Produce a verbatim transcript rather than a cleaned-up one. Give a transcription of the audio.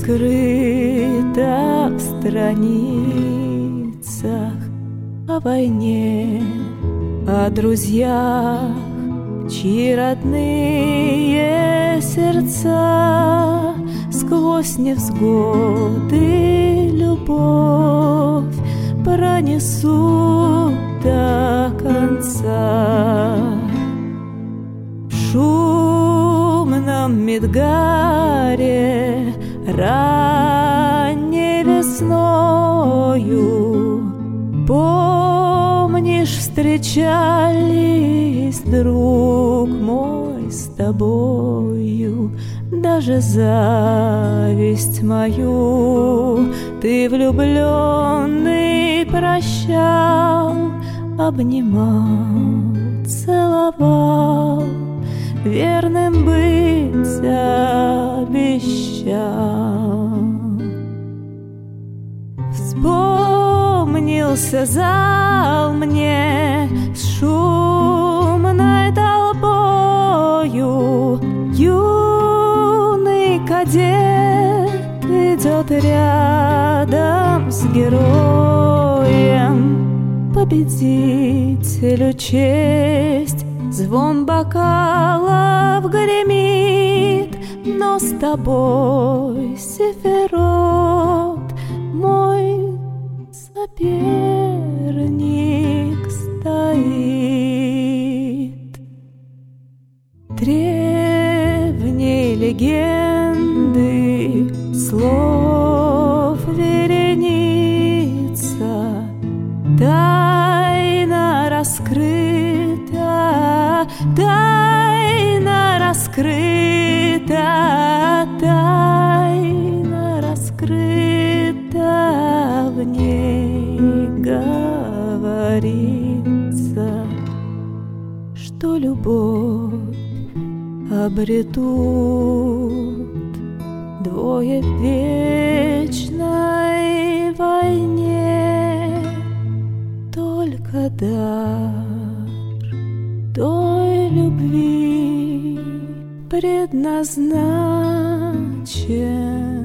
скрыто в страницах о войне, о друзьях, чьи родные сердца сквозь невзгоды любовь пронесут до конца. В шумном Мидгаре ранней весною, помнишь, встречались, друг мой, с тобою. Даже зависть мою ты, влюбленный, прощал, обнимал, целовал, верным быть обещал. Вспомнился зал мне с шумной толпою, юный кадет идет рядом с героем, победителю честь, звон бокалов гремит, но с тобой, Сефирот, мой соперник стоит. Древней легенды слов вереница, тайна раскрыта, тайна раскрыта, тайна раскрыта, в ней говорится, что любовь обретут двое в вечной войне, только дар той любви предназначен